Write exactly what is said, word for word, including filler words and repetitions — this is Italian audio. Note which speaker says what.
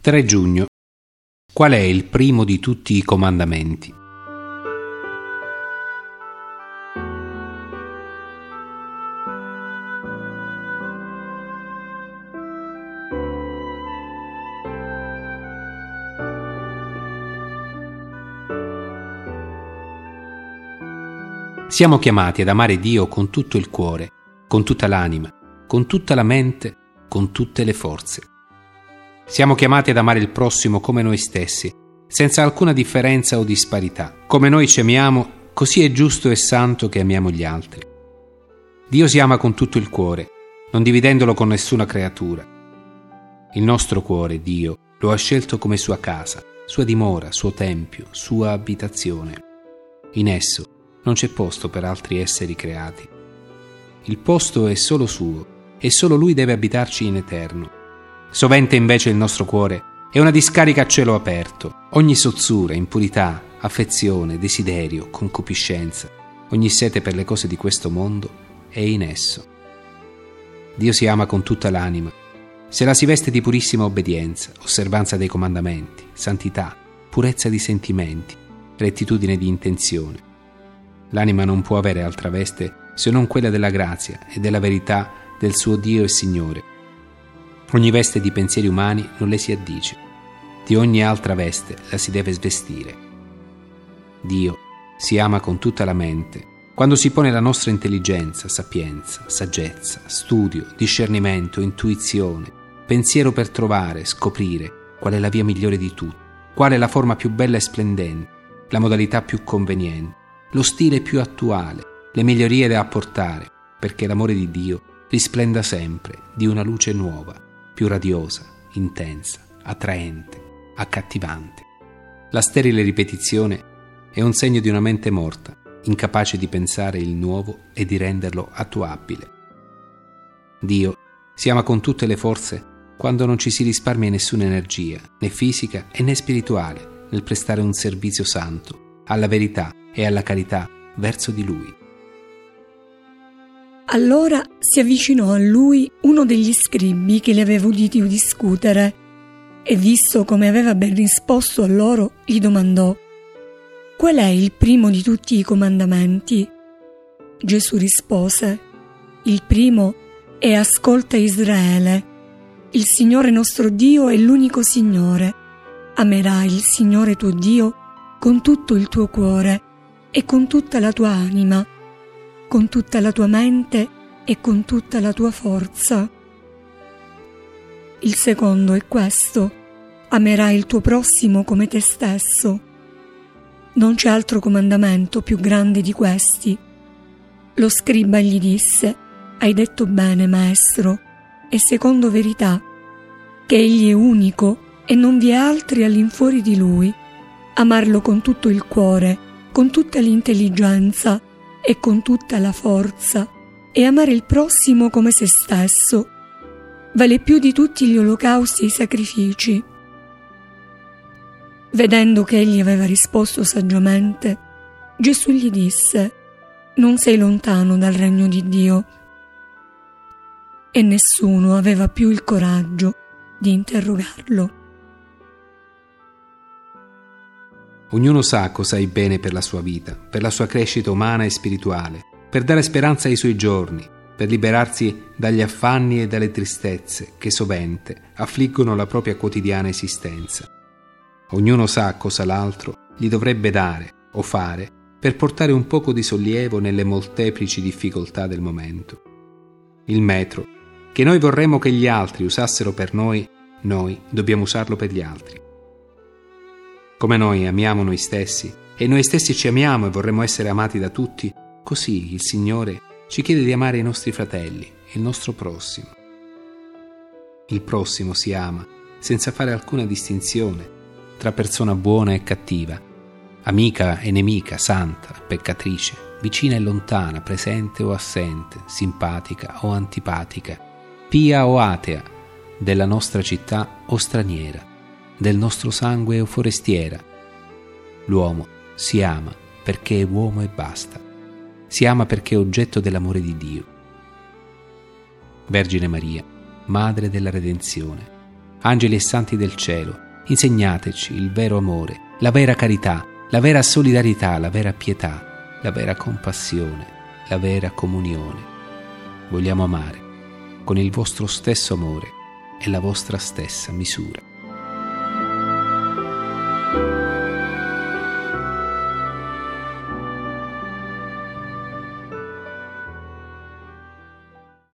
Speaker 1: tre giugno. Qual è il primo di tutti i comandamenti? Siamo chiamati ad amare Dio con tutto il cuore, con tutta l'anima, con tutta la mente, con tutte le forze. Siamo chiamati ad amare il prossimo come noi stessi, senza alcuna differenza o disparità. Come noi ci amiamo, così è giusto e santo che amiamo gli altri. Dio si ama con tutto il cuore, non dividendolo con nessuna creatura. Il nostro cuore, Dio, lo ha scelto come sua casa, sua dimora, suo tempio, sua abitazione. In esso non c'è posto per altri esseri creati. Il posto è solo suo e solo Lui deve abitarci in eterno. Sovente invece il nostro cuore è una discarica a cielo aperto. Ogni sozzura, impurità, affezione, desiderio, concupiscenza, ogni sete per le cose di questo mondo è in esso. Dio si ama con tutta l'anima, se la si veste di purissima obbedienza, osservanza dei comandamenti, santità, purezza di sentimenti, rettitudine di intenzione. L'anima non può avere altra veste se non quella della grazia e della verità del suo Dio e Signore. Ogni veste di pensieri umani non le si addice. Di ogni altra veste la si deve svestire. Dio si ama con tutta la mente quando si pone la nostra intelligenza, sapienza, saggezza, studio, discernimento, intuizione, pensiero per trovare, scoprire qual è la via migliore di tutti, qual è la forma più bella e splendente, la modalità più conveniente, lo stile più attuale, le migliorie da apportare, perché l'amore di Dio risplenda sempre di una luce nuova, più radiosa, intensa, attraente, accattivante. La sterile ripetizione è un segno di una mente morta, incapace di pensare il nuovo e di renderlo attuabile. Dio si ama con tutte le forze quando non ci si risparmia nessuna energia, né fisica e né spirituale, nel prestare un servizio santo alla verità e alla carità verso di Lui.
Speaker 2: Allora si avvicinò a lui uno degli scribi che li aveva uditi discutere e, visto come aveva ben risposto a loro, gli domandò: «Qual è il primo di tutti i comandamenti?» Gesù rispose: «Il primo è: ascolta Israele, il Signore nostro Dio è l'unico Signore. Amerai il Signore tuo Dio con tutto il tuo cuore e con tutta la tua anima, con tutta la tua mente e con tutta la tua forza. Il secondo è questo: amerai il tuo prossimo come te stesso. Non c'è altro comandamento più grande di questi». Lo scriba gli disse: «Hai detto bene, maestro, e secondo verità, che egli è unico e non vi è altri all'infuori di lui. Amarlo con tutto il cuore, con tutta l'intelligenza e con tutta la forza, e amare il prossimo come se stesso vale più di tutti gli olocausti e i sacrifici». Vedendo che egli aveva risposto saggiamente, Gesù gli disse: «Non sei lontano dal regno di Dio». E nessuno aveva più il coraggio di interrogarlo.
Speaker 1: Ognuno sa cosa è bene per la sua vita, per la sua crescita umana e spirituale, per dare speranza ai suoi giorni, per liberarsi dagli affanni e dalle tristezze che sovente affliggono la propria quotidiana esistenza. Ognuno sa cosa l'altro gli dovrebbe dare o fare per portare un poco di sollievo nelle molteplici difficoltà del momento. Il metro che noi vorremmo che gli altri usassero per noi, noi dobbiamo usarlo per gli altri. Come noi amiamo noi stessi e noi stessi ci amiamo e vorremmo essere amati da tutti, così il Signore ci chiede di amare i nostri fratelli, il nostro prossimo. Il prossimo si ama senza fare alcuna distinzione tra persona buona e cattiva, amica e nemica, santa, peccatrice, vicina e lontana, presente o assente, simpatica o antipatica, pia o atea, della nostra città o straniera, del nostro sangue o forestiera. L'uomo si ama perché è uomo e basta. Si ama perché è oggetto dell'amore di Dio. Vergine Maria, Madre della Redenzione, angeli e santi del cielo, insegnateci il vero amore, la vera carità, la vera solidarietà, la vera pietà, la vera compassione, la vera comunione. Vogliamo amare con il vostro stesso amore e la vostra stessa misura.